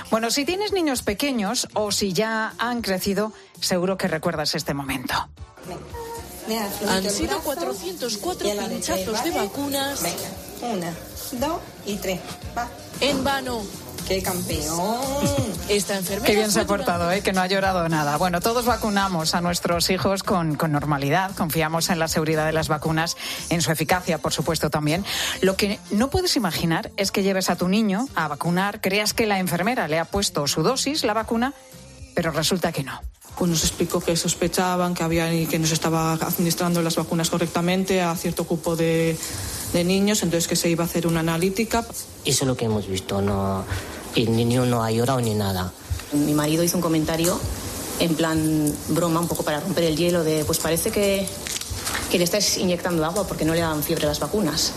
Bueno, si tienes niños pequeños o si ya han crecido, seguro que recuerdas este momento. Han sido 404 pinchazos de vacunas. Venga, 1, 2 y 3. Va. En vano. ¡Qué campeón! Esta enfermera. Qué bien se ha portado, que no ha llorado nada. Bueno, todos vacunamos a nuestros hijos con normalidad. Confiamos en la seguridad de las vacunas, en su eficacia, por supuesto, también. Lo que no puedes imaginar es que lleves a tu niño a vacunar, creas que la enfermera le ha puesto su dosis, la vacuna, pero resulta que no. Pues nos explicó que sospechaban que nos estaba administrando las vacunas correctamente a cierto cupo de niños, entonces que se iba a hacer una analítica. Eso es lo que hemos visto, no, el niño no ha llorado ni nada. Mi marido hizo un comentario en plan broma, un poco para romper el hielo, de pues parece que le estáis inyectando agua porque no le dan fiebre las vacunas.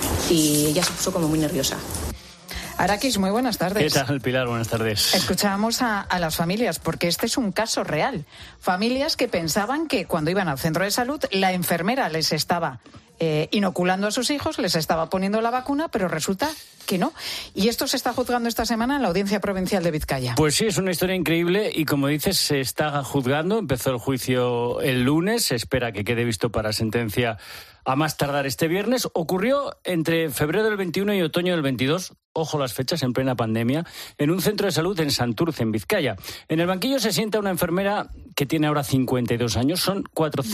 Y ella se puso como muy nerviosa. Arakis, muy buenas tardes. ¿Qué tal, Pilar? Buenas tardes. Escuchábamos a las familias, porque este es un caso real. Familias que pensaban que cuando iban al centro de salud, la enfermera les estaba inoculando a sus hijos, les estaba poniendo la vacuna, pero resulta que no. Y esto se está juzgando esta semana en la Audiencia Provincial de Vizcaya. Pues sí, es una historia increíble y, como dices, se está juzgando. Empezó el juicio el lunes, se espera que quede visto para sentencia a más tardar este viernes. Ocurrió entre febrero del 21 y otoño del 22, ojo las fechas, en plena pandemia, en un centro de salud en Santurce, en Vizcaya. En el banquillo se sienta una enfermera que tiene ahora 52 años. Son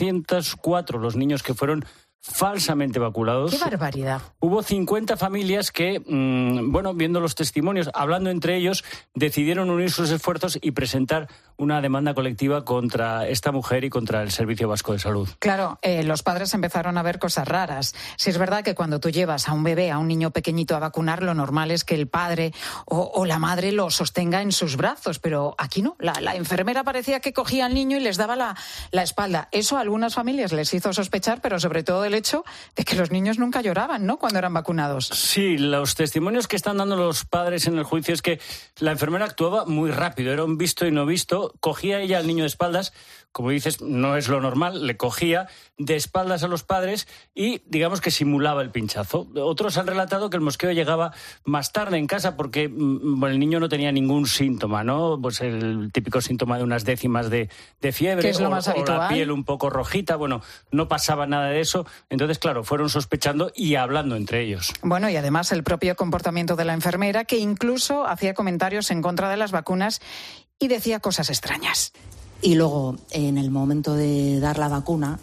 404 los niños que fueron falsamente vacunados. ¡Qué barbaridad! Hubo 50 familias que, viendo los testimonios, hablando entre ellos, decidieron unir sus esfuerzos y presentar una demanda colectiva contra esta mujer y contra el Servicio Vasco de Salud. Claro, los padres empezaron a ver cosas raras. Si es verdad que cuando tú llevas a un bebé, a un niño pequeñito a vacunar, lo normal es que el padre o la madre lo sostenga en sus brazos, pero aquí no. La enfermera parecía que cogía al niño y les daba la espalda. Eso a algunas familias les hizo sospechar, pero sobre todo el hecho de que los niños nunca lloraban, ¿no?, cuando eran vacunados. Sí, los testimonios que están dando los padres en el juicio es que la enfermera actuaba muy rápido, era un visto y no visto, cogía ella al niño de espaldas, como dices, no es lo normal, le cogía de espaldas a los padres y digamos que simulaba el pinchazo. Otros han relatado que el mosqueo llegaba más tarde en casa porque el niño no tenía ningún síntoma, ¿no? Pues el típico síntoma de unas décimas de fiebre, que es lo más habitual, o la piel un poco rojita. Bueno, no pasaba nada de eso. Entonces, claro, fueron sospechando y hablando entre ellos. Bueno, y además el propio comportamiento de la enfermera, que incluso hacía comentarios en contra de las vacunas y decía cosas extrañas. Y luego, en el momento de dar la vacuna,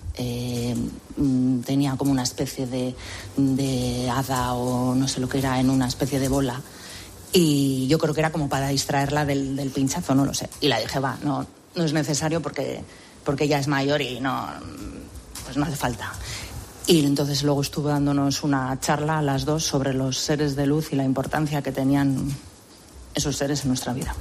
tenía como una especie de hada o no sé lo que era, en una especie de bola. Y yo creo que era como para distraerla del pinchazo, no lo sé. Y la dije, no es necesario porque ella es mayor y pues no hace falta. Y entonces luego estuvo dándonos una charla a las dos sobre los seres de luz y la importancia que tenían esos seres en nuestra vida.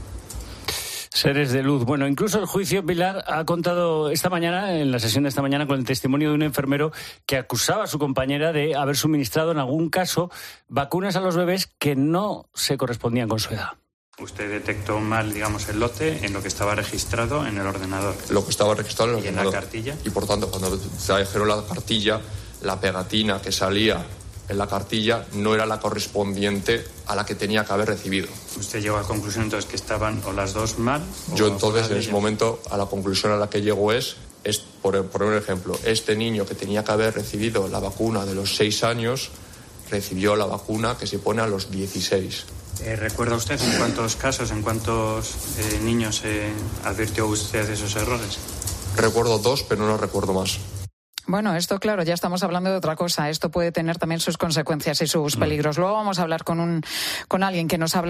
Seres de luz. Bueno, incluso el juicio, Pilar, ha contado esta mañana, en la sesión de esta mañana, con el testimonio de un enfermero que acusaba a su compañera de haber suministrado en algún caso vacunas a los bebés que no se correspondían con su edad. Usted detectó mal, digamos, el lote en lo que estaba registrado en el ordenador. Lo que estaba registrado en el ordenador. ¿Y en la cartilla? Y por tanto, cuando se dijeron la cartilla, la pegatina que salía en la cartilla no era la correspondiente a la que tenía que haber recibido. ¿Usted llegó a la conclusión entonces que estaban o las dos mal? Yo entonces en ese momento a la conclusión a la que llego es por un ejemplo, este niño que tenía que haber recibido la vacuna de los 6 años recibió la vacuna que se pone a los 16. ¿Recuerda usted en cuántos casos, en cuántos niños advirtió usted de esos errores? Recuerdo 2, pero no recuerdo más. Bueno, esto, claro, ya estamos hablando de otra cosa. Esto puede tener también sus consecuencias y sus peligros. Luego vamos a hablar con alguien que nos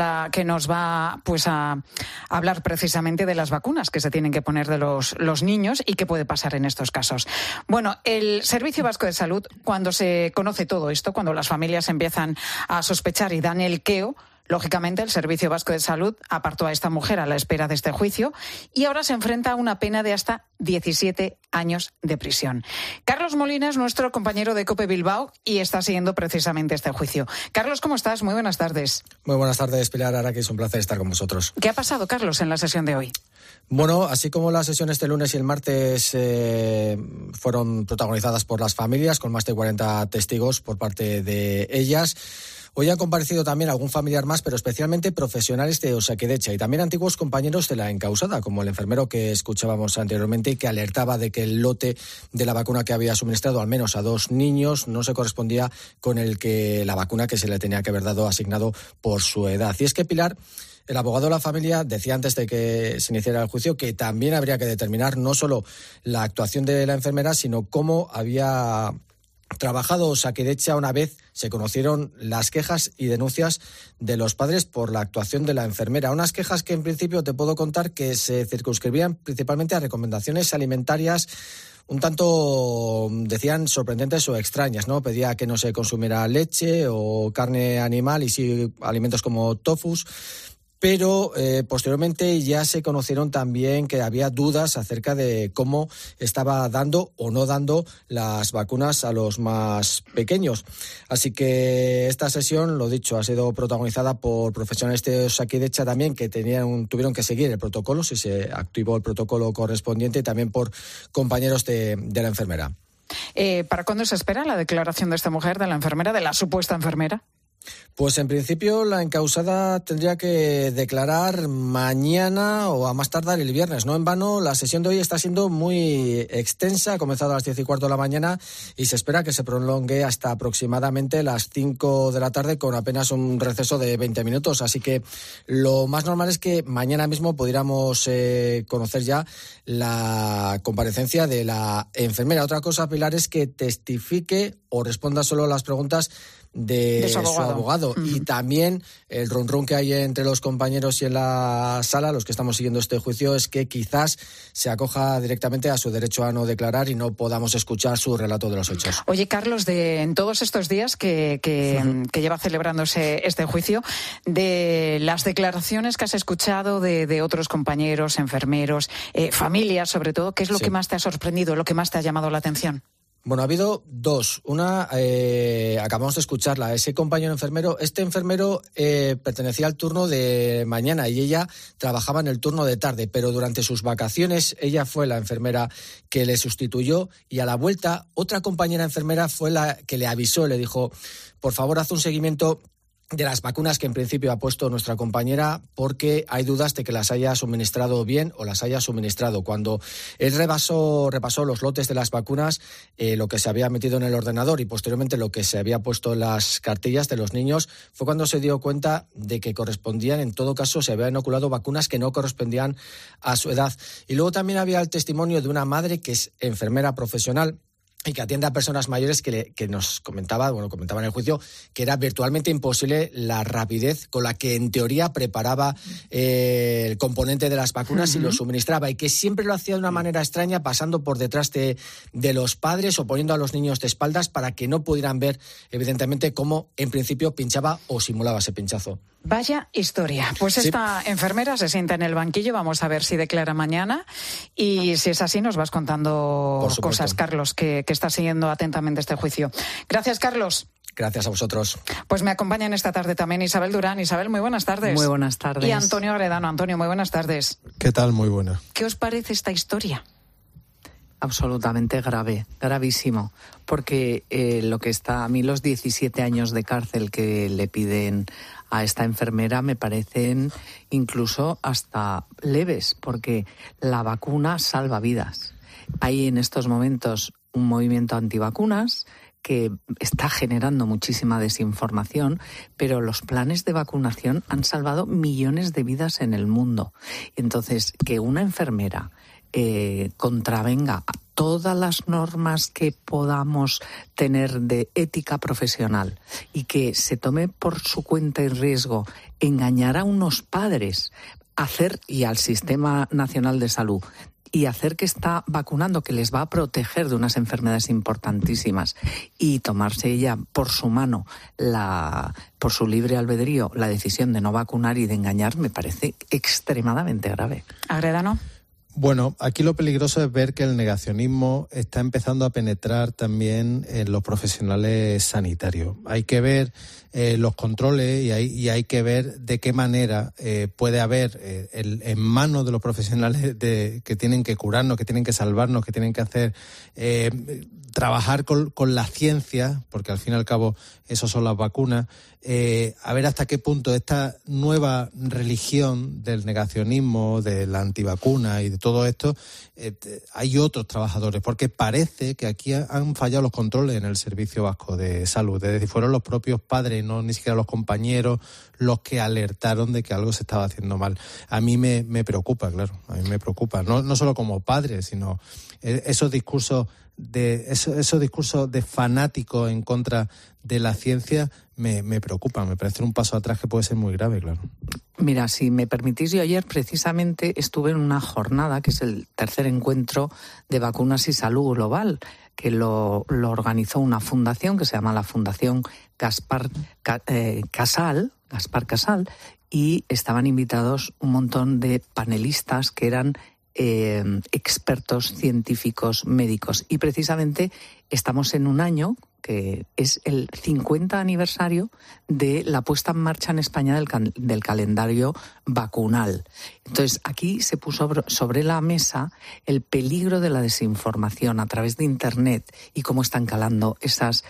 va pues a hablar precisamente de las vacunas que se tienen que poner de los niños y qué puede pasar en estos casos. Bueno, el Servicio Vasco de Salud, cuando se conoce todo esto, cuando las familias empiezan a sospechar y dan el queo, lógicamente, el Servicio Vasco de Salud apartó a esta mujer a la espera de este juicio y ahora se enfrenta a una pena de hasta 17 años de prisión. Carlos Molina es nuestro compañero de COPE Bilbao y está siguiendo precisamente este juicio. Carlos, ¿cómo estás? Muy buenas tardes. Muy buenas tardes, Pilar. Ahora que es un placer estar con vosotros. ¿Qué ha pasado, Carlos, en la sesión de hoy? Bueno, así como la sesión este lunes y el martes fueron protagonizadas por las familias, con más de 40 testigos por parte de ellas, Hoy han comparecido también algún familiar más, pero especialmente profesionales de Osakidetza y también antiguos compañeros de la encausada, como el enfermero que escuchábamos anteriormente y que alertaba de que el lote de la vacuna que había suministrado al menos a 2 niños no se correspondía con la vacuna que se le tenía que haber dado asignado por su edad. Y es que Pilar, el abogado de la familia, decía antes de que se iniciara el juicio que también habría que determinar no solo la actuación de la enfermera, sino cómo había trabajado Osakidetza una vez se conocieron las quejas y denuncias de los padres por la actuación de la enfermera. Unas quejas que en principio te puedo contar que se circunscribían principalmente a recomendaciones alimentarias un tanto, decían, sorprendentes o extrañas, ¿no? Pedía que no se consumiera leche o carne animal y sí alimentos como tofus. Pero posteriormente ya se conocieron también que había dudas acerca de cómo estaba dando o no dando las vacunas a los más pequeños. Así que esta sesión, lo dicho, ha sido protagonizada por profesionales de Osakidetza también que tuvieron que seguir el protocolo, si se activó el protocolo correspondiente, y también por compañeros de la enfermera. ¿Para cuándo se espera la declaración de esta mujer, de la enfermera, de la supuesta enfermera? Pues en principio la encausada tendría que declarar mañana o a más tardar el viernes. No en vano, la sesión de hoy está siendo muy extensa, ha comenzado a las 10:15 de la mañana y se espera que se prolongue hasta aproximadamente las 5 de la tarde con apenas un receso de 20 minutos. Así que lo más normal es que mañana mismo pudiéramos conocer ya la comparecencia de la enfermera. Otra cosa, Pilar, es que testifique o responda solo a las preguntas de su abogado. Y también el run que hay entre los compañeros y en la sala, los que estamos siguiendo este juicio, es que quizás se acoja directamente a su derecho a no declarar y no podamos escuchar su relato de los hechos. Oye, Carlos, en todos estos días que lleva celebrándose este juicio, de las declaraciones que has escuchado de otros compañeros, enfermeros, familias sobre todo, ¿qué es lo que más te ha sorprendido, lo que más te ha llamado la atención? Bueno, ha habido dos. Una, acabamos de escucharla, ese compañero enfermero. Este enfermero pertenecía al turno de mañana y ella trabajaba en el turno de tarde, pero durante sus vacaciones ella fue la enfermera que le sustituyó y a la vuelta otra compañera enfermera fue la que le avisó, le dijo, por favor, haz un seguimiento de las vacunas que en principio ha puesto nuestra compañera porque hay dudas de que las haya suministrado bien o las haya suministrado. Cuando él repasó los lotes de las vacunas, lo que se había metido en el ordenador y posteriormente lo que se había puesto en las cartillas de los niños, fue cuando se dio cuenta de que correspondían, en todo caso, se habían inoculado vacunas que no correspondían a su edad. Y luego también había el testimonio de una madre que es enfermera profesional y que atiende a personas mayores que nos comentaba en el juicio, que era virtualmente imposible la rapidez con la que en teoría preparaba el componente de las vacunas y lo suministraba, y que siempre lo hacía de una manera extraña, pasando por detrás de los padres o poniendo a los niños de espaldas para que no pudieran ver, evidentemente, cómo en principio pinchaba o simulaba ese pinchazo. Vaya historia. Pues esta enfermera se sienta en el banquillo, vamos a ver si declara mañana y si es así nos vas contando cosas, Carlos, que está siguiendo atentamente este juicio. Gracias, Carlos. Gracias a vosotros. Pues me acompañan esta tarde también Isabel Durán. Isabel, muy buenas tardes. Muy buenas tardes. Y Antonio Agredano. Antonio, muy buenas tardes. ¿Qué tal? Muy buena. ¿Qué os parece esta historia? Absolutamente grave, gravísimo, porque lo que está a mí, los 17 años de cárcel que le piden a esta enfermera me parecen incluso hasta leves, porque la vacuna salva vidas. Hay en estos momentos un movimiento antivacunas que está generando muchísima desinformación, pero los planes de vacunación han salvado millones de vidas en el mundo. Entonces, que una enfermera contravenga todas las normas que podamos tener de ética profesional y que se tome por su cuenta y riesgo engañar a unos padres, y al Sistema Nacional de Salud, y hacer que está vacunando, que les va a proteger de unas enfermedades importantísimas, y tomarse ella por su mano, por su libre albedrío, la decisión de no vacunar y de engañar, me parece extremadamente grave. Agredano. Bueno, aquí lo peligroso es ver que el negacionismo está empezando a penetrar también en los profesionales sanitarios. Hay que ver los controles y hay que ver de qué manera puede haber en manos de los profesionales que tienen que curarnos, que tienen que salvarnos, que tienen que hacer trabajar con la ciencia, porque al fin y al cabo eso son las vacunas, a ver hasta qué punto esta nueva religión del negacionismo, de la antivacuna y de todo esto, hay otros trabajadores, porque parece que aquí han fallado los controles en el Servicio Vasco de Salud, es decir, fueron los propios padres, no ni siquiera los compañeros, los que alertaron de que algo se estaba haciendo mal. A mí me preocupa, claro, a mí me preocupa, no solo como padre, sino esos discursos de fanáticos en contra de la ciencia me preocupan, me parece un paso atrás que puede ser muy grave, claro. Mira, si me permitís, yo ayer precisamente estuve en una jornada que es el tercer encuentro de vacunas y salud global, que lo organizó una fundación que se llama la Fundación Gaspar Casal, y estaban invitados un montón de panelistas que eran expertos científicos médicos. Y precisamente estamos en un año que es el 50 aniversario de la puesta en marcha en España del calendario vacunal. Entonces, aquí se puso sobre la mesa el peligro de la desinformación a través de Internet y cómo están calando esas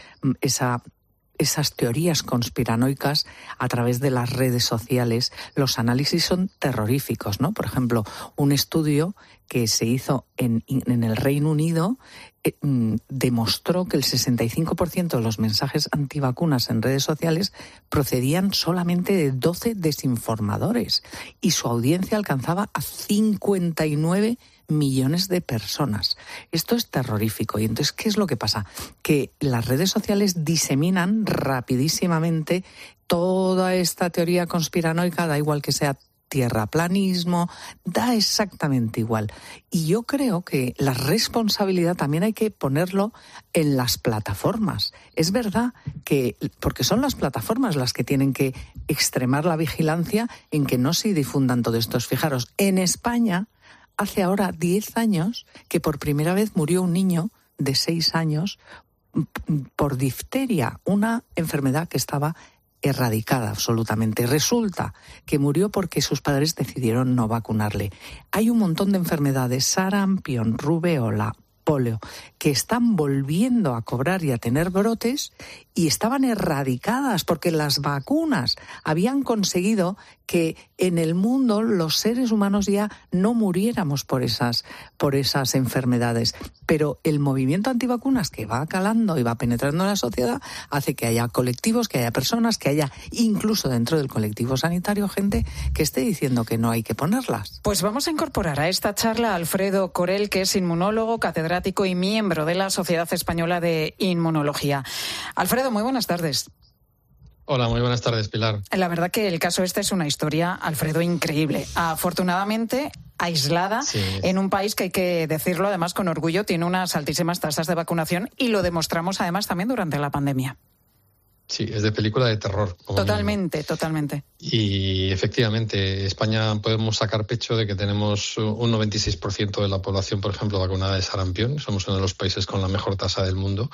teorías conspiranoicas a través de las redes sociales. Los análisis son terroríficos, ¿no? Por ejemplo, un estudio que se hizo en el Reino Unido demostró que el 65% de los mensajes antivacunas en redes sociales procedían solamente de 12 desinformadores y su audiencia alcanzaba a 59 millones de personas. Esto es terrorífico. Y entonces, ¿qué es lo que pasa? Que las redes sociales diseminan rapidísimamente toda esta teoría conspiranoica, da igual que sea tierraplanismo, da exactamente igual. Y yo creo que la responsabilidad también hay que ponerlo en las plataformas. Es verdad que, porque son las plataformas las que tienen que extremar la vigilancia en que no se difundan todo esto. Fijaros, en España hace ahora 10 años que por primera vez murió un niño de 6 años por difteria, una enfermedad que estaba erradicada absolutamente. Resulta que murió porque sus padres decidieron no vacunarle. Hay un montón de enfermedades, sarampión, rubeola, polio, que están volviendo a cobrar y a tener brotes y estaban erradicadas porque las vacunas habían conseguido que en el mundo los seres humanos ya no muriéramos por esas enfermedades. Pero el movimiento antivacunas que va calando y va penetrando en la sociedad hace que haya colectivos, que haya personas, que haya incluso dentro del colectivo sanitario gente que esté diciendo que no hay que ponerlas. Pues vamos a incorporar a esta charla a Alfredo Corel, que es inmunólogo, catedrático y miembro de la Sociedad Española de Inmunología. Alfredo, muy buenas tardes. Hola, muy buenas tardes, Pilar. La verdad que el caso este es una historia, Alfredo, increíble. Afortunadamente aislada, sí, en un país que hay que decirlo además con orgullo, tiene unas altísimas tasas de vacunación y lo demostramos además también durante la pandemia. Sí, es de película de terror. Totalmente. Y efectivamente, España podemos sacar pecho de que tenemos un 96% de la población, por ejemplo, vacunada de sarampión. Somos uno de los países con la mejor tasa del mundo.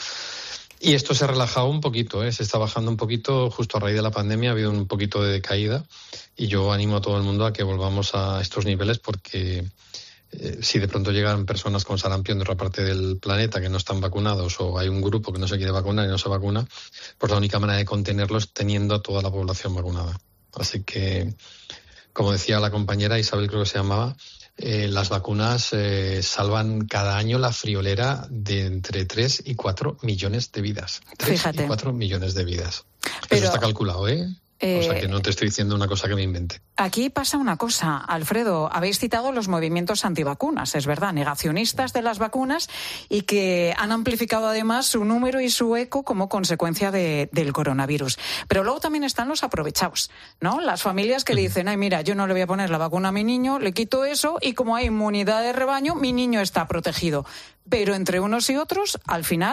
Y esto se ha relajado un poquito, se está bajando un poquito. Justo a raíz de la pandemia ha habido un poquito de decaída y yo animo a todo el mundo a que volvamos a estos niveles porque si de pronto llegan personas con sarampión de otra parte del planeta que no están vacunados o hay un grupo que no se quiere vacunar y no se vacuna, pues la única manera de contenerlo es teniendo a toda la población vacunada. Así que, como decía la compañera Isabel, creo que se llamaba, las vacunas salvan cada año la friolera de entre 3 y 4 millones de vidas. 3 y 4 millones de vidas. Pero eso está calculado, o sea que no te estoy diciendo una cosa que me invente. Aquí pasa una cosa, Alfredo. Habéis citado los movimientos antivacunas, es verdad, negacionistas de las vacunas y que han amplificado además su número y su eco como consecuencia del coronavirus. Pero luego también están los aprovechados, ¿no? Las familias que dicen, ay, mira, yo no le voy a poner la vacuna a mi niño, le quito eso y como hay inmunidad de rebaño, mi niño está protegido. Pero entre unos y otros, al final,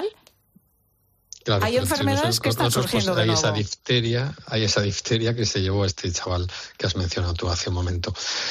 claro, hay enfermedades que están surgiendo de nuevo. Hay esa difteria que se llevó a este chaval que has mencionado tú hace un momento.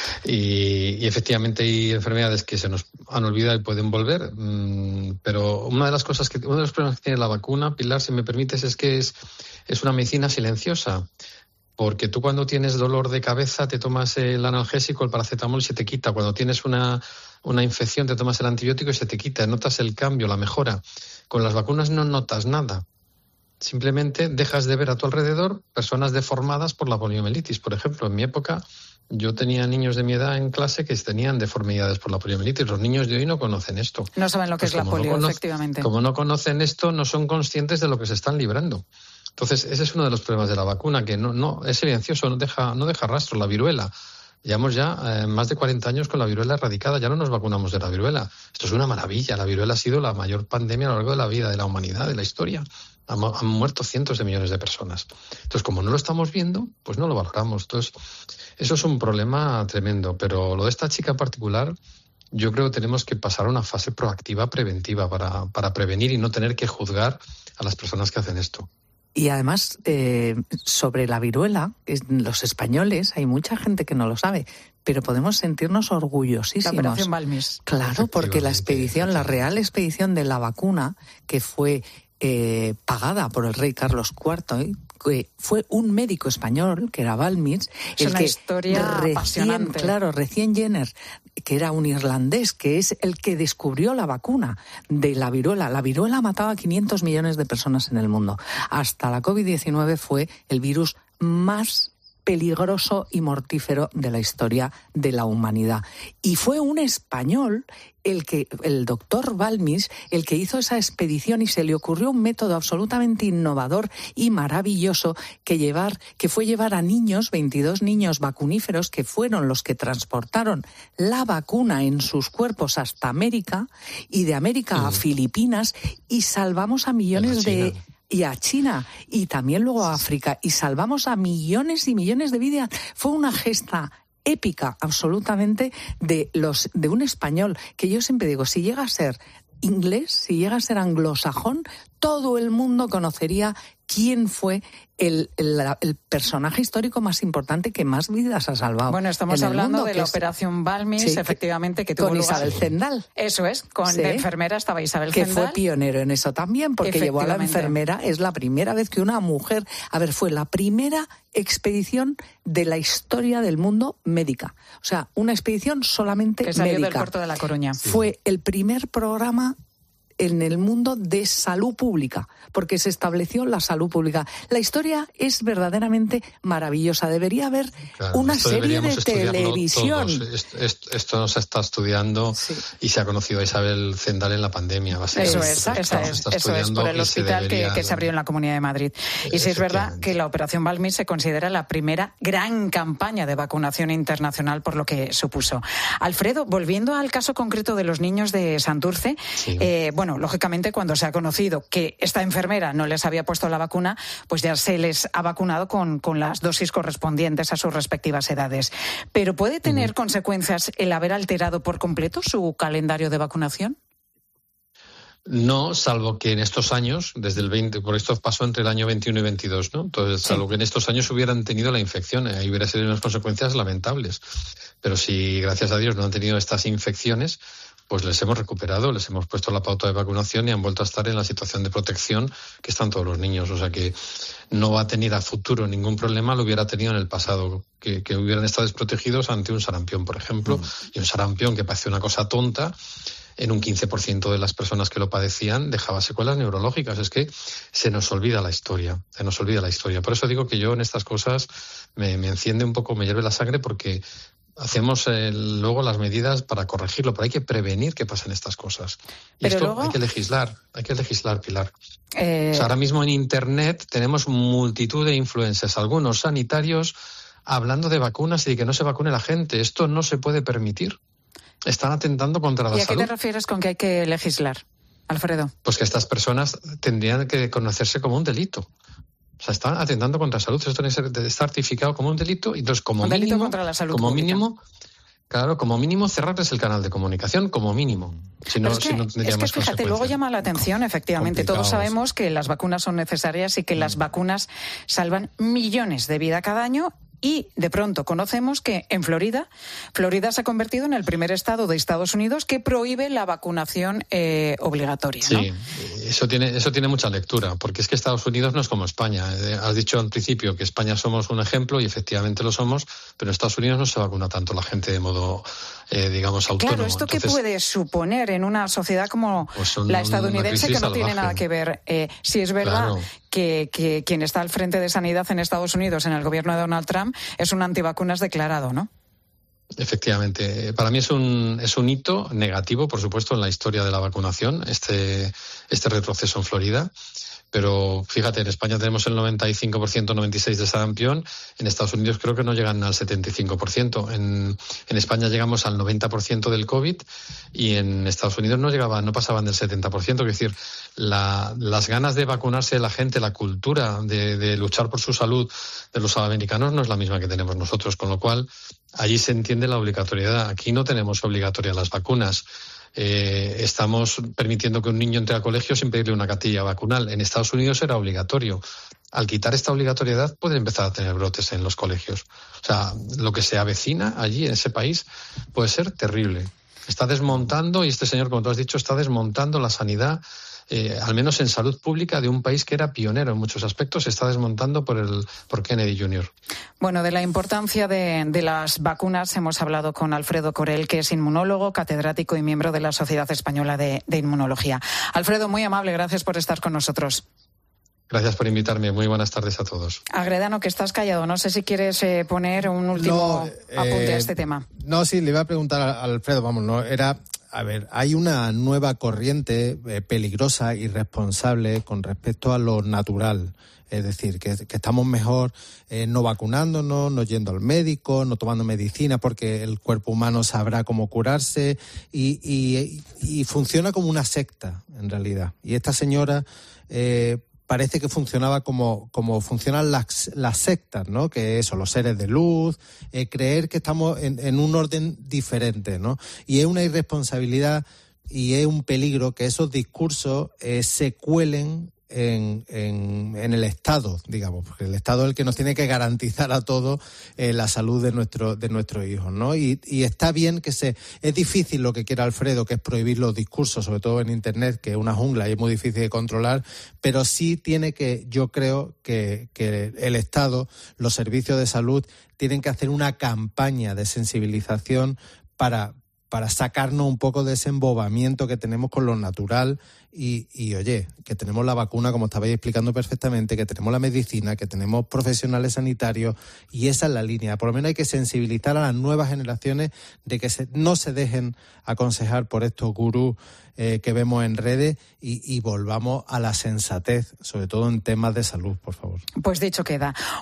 Y efectivamente hay enfermedades que se nos han olvidado y pueden volver. Pero uno de los problemas que tiene la vacuna, Pilar, si me permites, es que es una medicina silenciosa. Porque tú cuando tienes dolor de cabeza te tomas el analgésico, el paracetamol y se te quita. Cuando tienes una una infección, te tomas el antibiótico y se te quita, notas el cambio, la mejora. Con las vacunas no notas nada. Simplemente dejas de ver a tu alrededor personas deformadas por la poliomielitis. Por ejemplo, en mi época yo tenía niños de mi edad en clase que tenían deformidades por la poliomielitis. Los niños de hoy no conocen esto. No saben lo que es la polio, efectivamente. Como no conocen esto, no son conscientes de lo que se están librando. Entonces, ese es uno de los problemas de la vacuna, que no es silencioso, no deja rastro. La viruela. Llevamos ya más de 40 años con la viruela erradicada, ya no nos vacunamos de la viruela. Esto es una maravilla, la viruela ha sido la mayor pandemia a lo largo de la vida, de la humanidad, de la historia. Han muerto cientos de millones de personas. Entonces, como no lo estamos viendo, pues no lo valoramos. Entonces, eso es un problema tremendo. Pero lo de esta chica en particular, yo creo que tenemos que pasar a una fase proactiva, preventiva, para prevenir y no tener que juzgar a las personas que hacen esto. Y además, sobre la viruela, los españoles, hay mucha gente que no lo sabe, pero podemos sentirnos orgullosísimos. La Operación Balmis. Claro, porque la real expedición de la vacuna, que fue pagada por el rey Carlos IV, que fue un médico español, que era Balmis, es una historia apasionante. Claro, recién Jenner, que era un irlandés, que es el que descubrió la vacuna de la viruela. La viruela mataba a 500 millones de personas en el mundo. Hasta la COVID-19 fue el virus más peligroso y mortífero de la historia de la humanidad. Y fue un español, el doctor Balmis, el que hizo esa expedición, y se le ocurrió un método absolutamente innovador y maravilloso que fue llevar a niños, 22 niños vacuníferos, que fueron los que transportaron la vacuna en sus cuerpos hasta América, y de América a Filipinas, y salvamos a millones y a China, y también luego a África, y salvamos a millones y millones de vidas. Fue una gesta épica absolutamente de un español, que yo siempre digo, si llega a ser inglés, si llega a ser anglosajón, todo el mundo conocería quién fue el personaje histórico más importante que más vidas ha salvado. Bueno, estamos hablando de la Operación Balmis, efectivamente, que tuvo con lugar. Isabel Zendal. Eso es, de enfermera estaba Isabel que Zendal. Que fue pionero en eso también, porque llevó a la enfermera, es la primera vez que una mujer, fue la primera expedición de la historia del mundo médica. O sea, una expedición solamente que salió médica. Del puerto de La Coruña. Fue el primer programa en el mundo de salud pública, porque se estableció la salud pública. La historia es verdaderamente maravillosa. Debería haber una serie de televisión. Esto no se está estudiando y se ha conocido a Isabel Zendal en la pandemia. Eso es, por el hospital que se abrió en la Comunidad de Madrid. Y sí es verdad que la Operación Balmis se considera la primera gran campaña de vacunación internacional, por lo que supuso. Alfredo, volviendo al caso concreto de los niños de Santurce, bueno, lógicamente cuando se ha conocido que esta enfermera no les había puesto la vacuna, pues ya se les ha vacunado con las dosis correspondientes a sus respectivas edades. ¿Pero puede tener consecuencias el haber alterado por completo su calendario de vacunación? No, salvo que en estos años, desde el 20, por esto pasó entre el año 21 y 22, ¿no? Entonces, salvo que en estos años hubieran tenido la infección, ahí hubiera sido unas consecuencias lamentables. Pero si, gracias a Dios, no han tenido estas infecciones, pues les hemos recuperado, les hemos puesto la pauta de vacunación y han vuelto a estar en la situación de protección que están todos los niños. O sea que no va a tener a futuro ningún problema, lo hubiera tenido en el pasado, que hubieran estado desprotegidos ante un sarampión, por ejemplo, y un sarampión que parecía una cosa tonta, en un 15% de las personas que lo padecían dejaba secuelas neurológicas. Es que se nos olvida la historia, Por eso digo que yo en estas cosas me enciende un poco, me hierve la sangre, porque hacemos luego las medidas para corregirlo, pero hay que prevenir que pasen estas cosas. Y pero esto luego hay que legislar, Pilar. O sea, ahora mismo en Internet tenemos multitud de influencers, algunos sanitarios, hablando de vacunas y de que no se vacune la gente. Esto no se puede permitir. Están atentando contra la salud. ¿Y a qué te refieres con que hay que legislar, Alfredo? Pues que estas personas tendrían que conocerse como un delito. O sea, están atentando contra la salud. Esto está certificado como un delito. Y entonces, como delito contra la salud pública. Como mínimo, cerrarles el canal de comunicación, como mínimo. Si no tendría más fíjate, luego llama la atención, efectivamente. Todos sabemos que las vacunas son necesarias y que las vacunas salvan millones de vidas cada año. Y de pronto conocemos que en Florida se ha convertido en el primer estado de Estados Unidos que prohíbe la vacunación obligatoria, ¿no? Sí, eso tiene mucha lectura, porque es que Estados Unidos no es como España. Has dicho al principio que España somos un ejemplo, y efectivamente lo somos, pero en Estados Unidos no se vacuna tanto la gente de modo digamos, autónomo. Claro, ¿esto qué puede suponer en una sociedad como la estadounidense, que no tiene nada que ver? Si es verdad, claro, que quien está al frente de sanidad en Estados Unidos, en el gobierno de Donald Trump, es un antivacunas declarado, ¿no? Efectivamente. Para mí es un hito negativo, por supuesto, en la historia de la vacunación, este retroceso en Florida. Pero fíjate, en España tenemos el 95%, 96% de sarampión. En Estados Unidos creo que no llegan al 75%. En España llegamos al 90% del COVID y en Estados Unidos no pasaban del 70%. Es decir, las ganas de vacunarse de la gente, la cultura de luchar por su salud de los americanos no es la misma que tenemos nosotros. Con lo cual, allí se entiende la obligatoriedad. Aquí no tenemos obligatoria las vacunas. Estamos permitiendo que un niño entre al colegio sin pedirle una cartilla vacunal. En Estados Unidos era obligatorio. Al quitar esta obligatoriedad pueden empezar a tener brotes en los colegios. O sea, lo que se avecina allí en ese país puede ser terrible. Está desmontando, y este señor, como tú has dicho, está desmontando la sanidad, al menos en salud pública, de un país que era pionero en muchos aspectos. Se está desmontando por Kennedy Jr. Bueno, de la importancia de las vacunas hemos hablado con Alfredo Corel, que es inmunólogo, catedrático y miembro de la Sociedad Española de Inmunología. Alfredo, muy amable, gracias por estar con nosotros. Gracias por invitarme. Muy buenas tardes a todos. Agredano, que estás callado. No sé si quieres poner un último apunte a este tema. No, sí, le iba a preguntar a Alfredo, a ver, hay una nueva corriente peligrosa y responsable con respecto a lo natural. Es decir, que estamos mejor no vacunándonos, no yendo al médico, no tomando medicina, porque el cuerpo humano sabrá cómo curarse y funciona como una secta, en realidad. Y esta señora parece que funcionaba como funcionan las sectas, ¿no? Que eso, los seres de luz, creer que estamos en un orden diferente, ¿no? Y es una irresponsabilidad y es un peligro que esos discursos se cuelen en el Estado, digamos, porque el Estado es el que nos tiene que garantizar a todos la salud de nuestros hijos, ¿no? Y está bien es difícil lo que quiera Alfredo, que es prohibir los discursos, sobre todo en Internet, que es una jungla y es muy difícil de controlar, pero sí yo creo que el Estado, los servicios de salud, tienen que hacer una campaña de sensibilización para sacarnos un poco de ese embobamiento que tenemos con lo natural y oye, que tenemos la vacuna, como estabais explicando perfectamente, que tenemos la medicina, que tenemos profesionales sanitarios, y esa es la línea. Por lo menos hay que sensibilizar a las nuevas generaciones de que no se dejen aconsejar por estos gurús que vemos en redes y volvamos a la sensatez, sobre todo en temas de salud, por favor. Pues dicho queda.